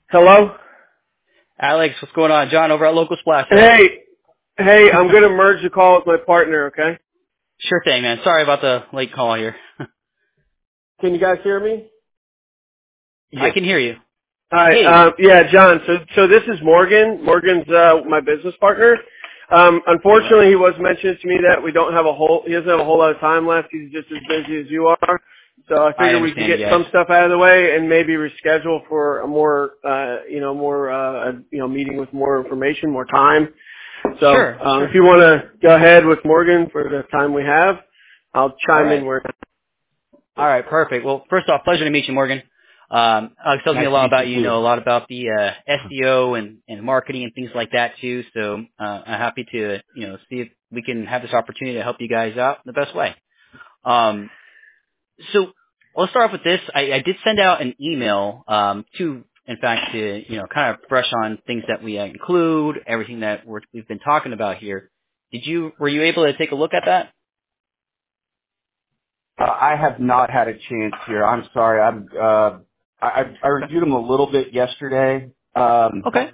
Hello? Alex, what's going on? John over at Local Splash. Hey, I'm going to merge the call with my partner, okay? Sure thing, man. Sorry about the late call here. Can you guys hear me? Yes. I can hear you. Hi, Hey. yeah, John, so this is Morgan. Morgan's my business partner. Unfortunately, he was mentioning to me that he doesn't have a whole lot of time left. He's just as busy as you are. So I figured we could get some stuff out of the way and maybe reschedule for a more, meeting with more information, more time. So, sure. If you want to go ahead with Morgan for the time we have, I'll chime in where. All right, perfect. Well, first off, pleasure to meet you, Morgan. Alex tells me a lot about you, know a lot about the SEO and marketing and things like that too. So I'm happy to see if we can have this opportunity to help you guys out in the best way. So let's start off with this. I did send out an email to kind of brush on things that we include, everything that we've been talking about here. Were you able to take a look at that? I have not had a chance here. I'm sorry. I reviewed them a little bit yesterday. Okay.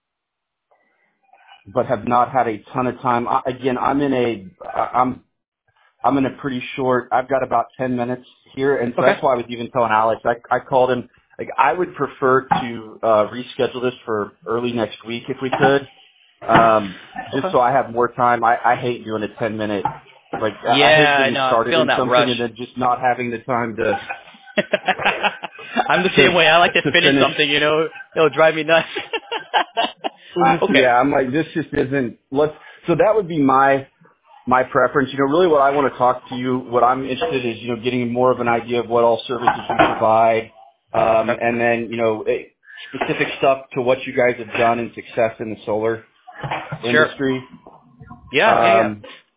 But have not had a ton of time. I'm in a pretty short. I've got about 10 minutes here, and so that's why I was even telling Alex. I called him. Like, I would prefer to reschedule this for early next week if we could, just so I have more time. I hate doing a 10-minute. Like, I hate getting started in something and then just not having the time to. I'm the same way. I like to finish something. It'll drive me nuts. Okay. Yeah, I'm like, this just isn't. So that would be my preference. Really what I want to talk to you, what I'm interested in is, getting more of an idea of what all services we provide, and then, specific stuff to what you guys have done in success in the solar industry. Yeah.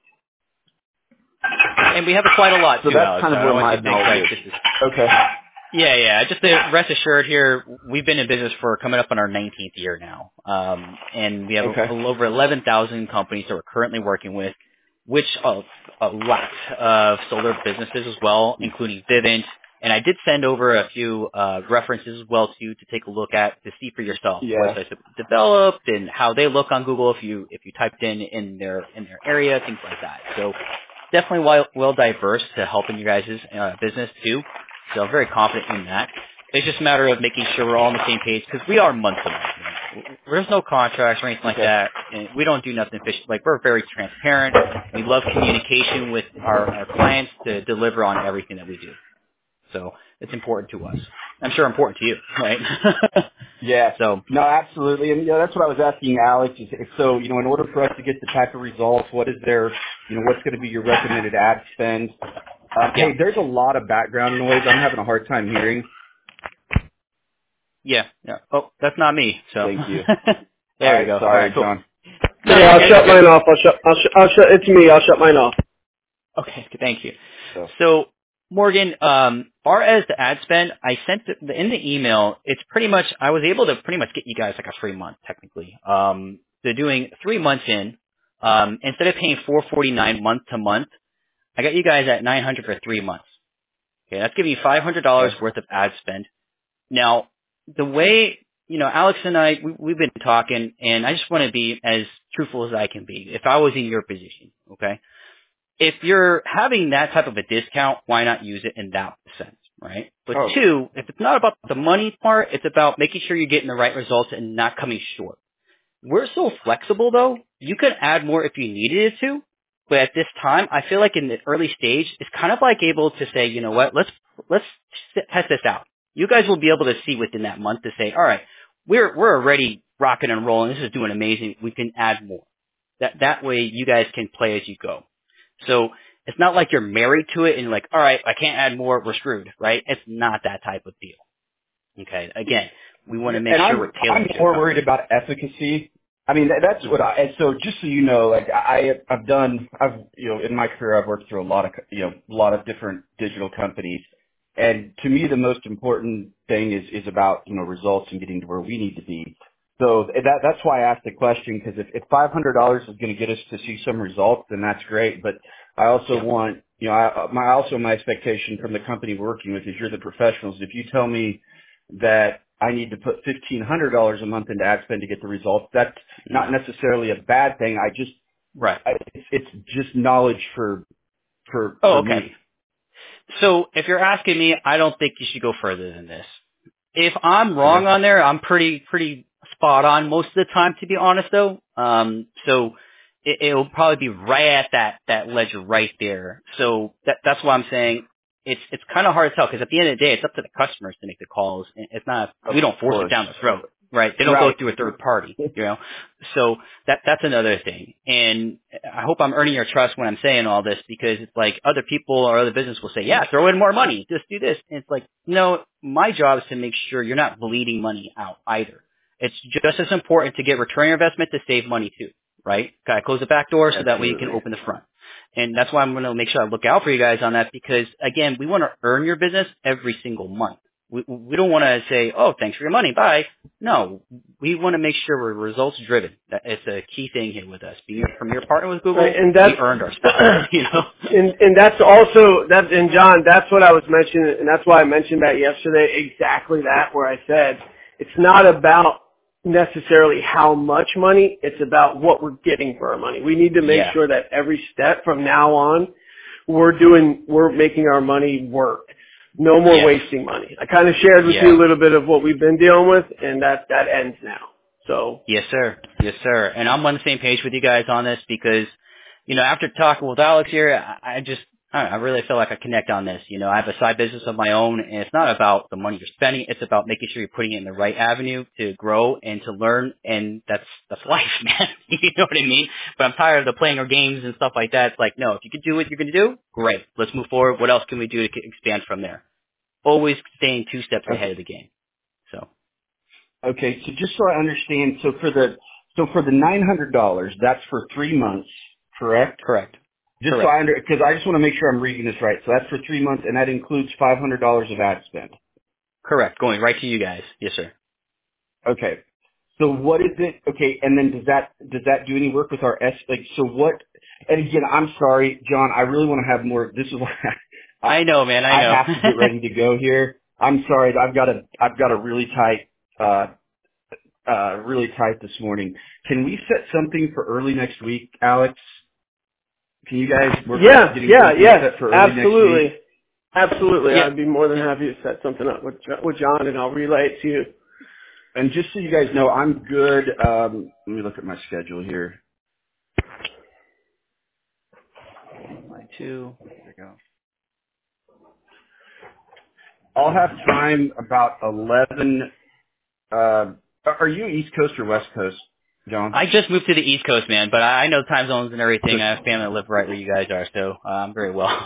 And we have quite a lot, so too, that's Alex. kind of where my knowledge is. Okay. Yeah. Just to rest assured here, we've been in business for coming up on our 19th year now. And we have over 11,000 companies that we're currently working with, which a lot of solar businesses as well, including Vivint. And I did send over a few references as well to take a look at to see for yourself what sites have developed and how they look on Google if you typed in their area, things like that. So definitely well diverse to helping you guys' business too. So I'm very confident in that. It's just a matter of making sure we're all on the same page because we are month to month. There's no contracts or anything like that. And we don't do nothing fishy. Like, we're very transparent. We love communication with our clients to deliver on everything that we do. So it's important to us. I'm sure important to you, right? Yeah. No, absolutely. And that's what I was asking Alex. So, in order for us to get the type of results, what is there, what's going to be your recommended ad spend? Hey, there's a lot of background noise. I'm having a hard time hearing. Yeah. Oh, that's not me. So thank you. there you go. Sorry, John. Yeah, I'll shut mine off. It's me. I'll shut mine off. Okay. Thank you. So Morgan, far as the ad spend, I sent in the email. It's pretty much I was able to pretty much get you guys like a free month technically. They're doing 3 months in. Instead of paying $449 month to month, I got you guys at $900 for 3 months. Okay, that's giving you $500 worth of ad spend. Now, the way, Alex and I, we've been talking, and I just want to be as truthful as I can be. If I was in your position, okay? If you're having that type of a discount, why not use it in that sense, right? But two, if it's not about the money part, it's about making sure you're getting the right results and not coming short. We're so flexible, though. You could add more if you needed it to. But at this time, I feel like in the early stage, it's kind of like able to say, you know what, let's test this out. You guys will be able to see within that month to say, all right, we're already rocking and rolling. This is doing amazing. We can add more. That way you guys can play as you go. So it's not like you're married to it and like, all right, I can't add more. We're screwed, right? It's not that type of deal. Okay. Again, we want to make sure we're tailored. I'm more worried about efficacy. I mean, that's what so just so you know, like I've in my career, I've worked through a lot of different digital companies. And to me, the most important thing is about, results and getting to where we need to be. So that's why I asked the question, because if $500 is going to get us to see some results, then that's great. But I also want, my expectation from the company we're working with is you're the professionals. If you tell me that I need to put $1,500 a month into ad spend to get the results. That's not necessarily a bad thing. It's just knowledge for Okay. me. So if you're asking me, I don't think you should go further than this. If I'm wrong on there, I'm pretty spot on most of the time, to be honest, though. So it'll probably be right at that ledger right there. So that's why I'm saying it's kind of hard to tell, because at the end of the day, it's up to the customers to make the calls. It's not, we don't force it down the throat, right? They don't go through a third party, So that's another thing. And I hope I'm earning your trust when I'm saying all this, because it's like other people or other business will say, yeah, throw in more money, just do this. And it's like, no, my job is to make sure you're not bleeding money out either. It's just as important to get return on your investment to save money too, right? Gotta close the back door so that way you can open the front. And that's why I'm going to make sure I look out for you guys on that, because again, we want to earn your business every single month. We don't want to say, oh, thanks for your money, bye. No, we want to make sure we're results driven. It's a key thing here with us. Being a premier partner with Google, right, and we earned our spot, And that's also, and John, that's what I was mentioning, and that's why I mentioned that yesterday, exactly that, where I said, it's not about necessarily how much money, it's about what we're getting for our money. We need to make sure that every step from now on, we're making our money work. No more wasting money. I kind of shared with you a little bit of what we've been dealing with, and that ends now. So. Yes, sir. Yes, sir. And I'm on the same page with you guys on this, because, after talking with Alex here, I really feel like I connect on this. I have a side business of my own, and it's not about the money you're spending. It's about making sure you're putting it in the right avenue to grow and to learn, and that's life, man. You know what I mean? But I'm tired of the playing our games and stuff like that. It's like, no, if you can do what you're going to do, great. Let's move forward. What else can we do to expand from there? Always staying 2 steps ahead of the game. So. Okay, so just so I understand, so for the $900, that's for 3 months, correct? Correct. Just so because I just want to make sure I'm reading this right. So that's for 3 months, and that includes $500 of ad spend. Correct. Going right to you guys. Yes, sir. Okay. So what is it? Okay, and then does that do any work with our so what? And again, I'm sorry, John. I really want to have more. This is why I know, man. I know. I have to get ready to go here. I'm sorry. I've got a really tight this morning. Can we set something for early next week, Alex? Can you guys work on getting something set for early next week? Absolutely. I'd be more than happy to set something up with John, and I'll relay it to you. And just so you guys know, I'm good. Let me look at my schedule here. Line 2. There we go. I'll have time about 11. Are you East Coast or West Coast, John? I just moved to the East Coast, man, but I know time zones and everything. I have family that live right where you guys are, so I'm very well.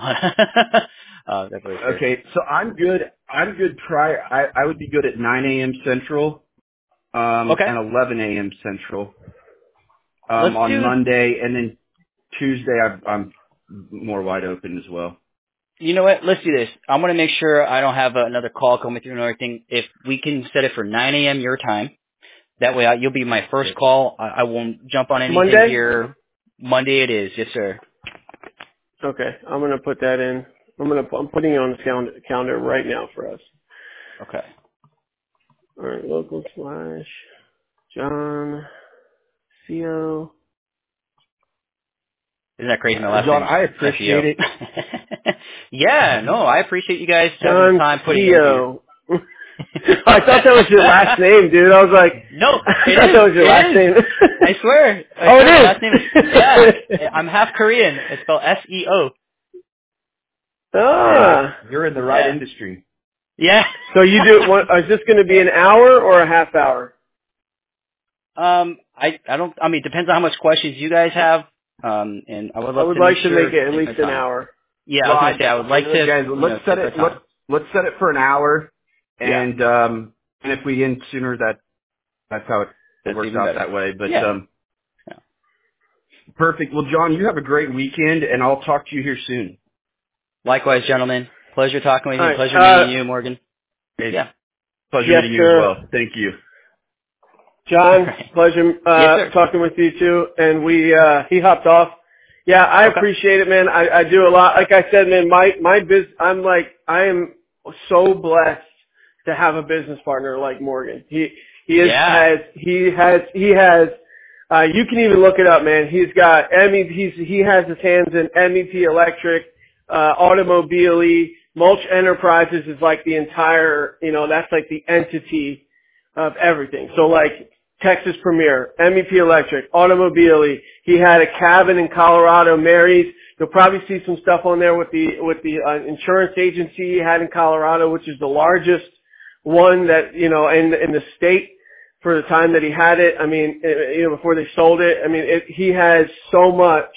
Okay, so I'm good. I'm good. I would be good at 9 a.m. Central, and 11 a.m. Central on Monday, and then Tuesday I'm more wide open as well. You know what? Let's do this. I'm going to make sure I don't have another call coming through and everything. If we can set it for 9 a.m. your time, that way you'll be my first call. I won't jump on anything here. Monday it is. Yes, sir. Okay. I'm going to put that in. I'm putting it on the calendar right now for us. Okay. All right. Local / John CO. Isn't that crazy? My last John, name I appreciate it. Yeah, no, I appreciate you guys taking the time putting it in. I thought that was your last name, dude. I was like, no, I thought that was your last name. I swear. Oh, it is. Last name is, yeah, I'm half Korean. It's spelled SEO. Ah, you're in the right industry. Yeah. So you do. Is this going to be an hour or a half hour? I don't. I mean, it depends on how much questions you guys have. And I would like to make it at least an hour. Yeah, well, I would like to. Guys, let's set it. Let's set it for an hour, and if we end sooner, that's how it works out that way. But perfect. Well, John, you have a great weekend, and I'll talk to you here soon. Likewise, gentlemen. Pleasure talking with you. Right. Pleasure meeting you, Morgan. Pleasure meeting you as well. Thank you. John, pleasure talking with you too. And he hopped off. Yeah, I appreciate it, man. I do a lot. Like I said, man, my business, I am so blessed to have a business partner like Morgan. He Yeah. has. You can even look it up, man. He's got he has his hands in MEP Electric, Automobile, Mulch Enterprises is like the entire, that's like the entity of everything. So like Texas Premier, MEP Electric, Automobile. He had a cabin in Colorado, Mary's. You'll probably see some stuff on there with the insurance agency he had in Colorado, which is the largest one that, in the state for the time that he had it. I mean, before they sold it. I mean, he has so much,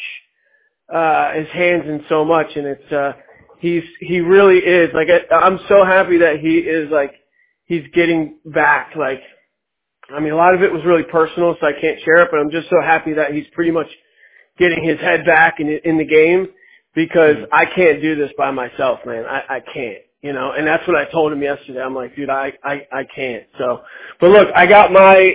his hands in so much, and it's, he really is, like, I'm so happy that he is, like, he's getting back, like, I mean, a lot of it was really personal, so I can't share it, but I'm just so happy that he's pretty much getting his head back in the game, because I can't do this by myself, man. I can't, and that's what I told him yesterday. I'm like, dude, I can't. So, but look, I got my,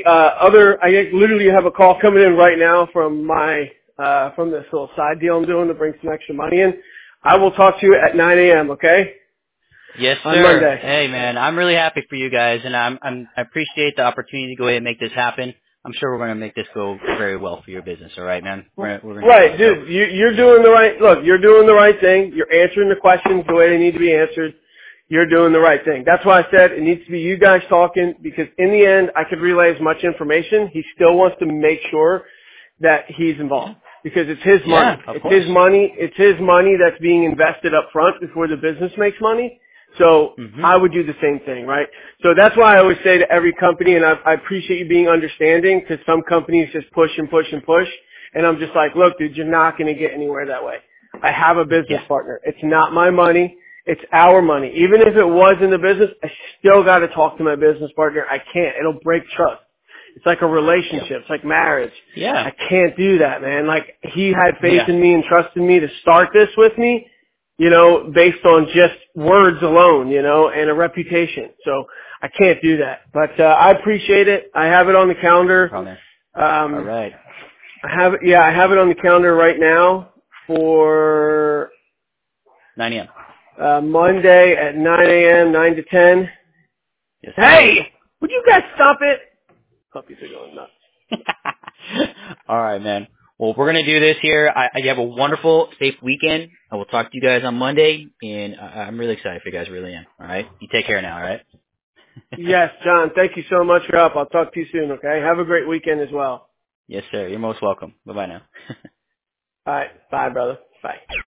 I literally have a call coming in right now from from this little side deal I'm doing to bring some extra money in. I will talk to you at 9 a.m., okay? Yes, sir. On Monday. Hey, man, I'm really happy for you guys, and I appreciate the opportunity to go ahead and make this happen. I'm sure we're going to make this go very well for your business. All right, man. We're gonna right, dude. You're doing the right. Look, you're doing the right thing. You're answering the questions the way they need to be answered. You're doing the right thing. That's why I said it needs to be you guys talking, because in the end, I could relay as much information. He still wants to make sure that he's involved, because it's his money. Yeah, of it's course. his money. It's his money that's being invested up front before the business makes money. So I would do the same thing, right? So that's why I always say to every company, and I appreciate you being understanding, because some companies just push and push and push, and I'm just like, look, dude, you're not going to get anywhere that way. I have a business partner. It's not my money. It's our money. Even if it was in the business, I still got to talk to my business partner. I can't. It'll break trust. It's like a relationship. It's like marriage. Yeah. I can't do that, man. Like, he had faith in me and trusted me to start this with me, based on just words alone, and a reputation. So I can't do that. But I appreciate it. I have it on the calendar. All right. I have it on the calendar right now for 9 a.m. Monday at 9 a.m., 9 to 10. Yes, Hey! Would you guys stop it? Puppies are going nuts. All right, man. Well, we're going to do this here. You have a wonderful, safe weekend. I will talk to you guys on Monday, and I'm really excited for you guys, really am. All right? You take care now, all right? Yes, John. Thank you so much for your help. I'll talk to you soon, okay? Have a great weekend as well. Yes, sir. You're most welcome. Bye-bye now. All right. Bye, brother. Bye.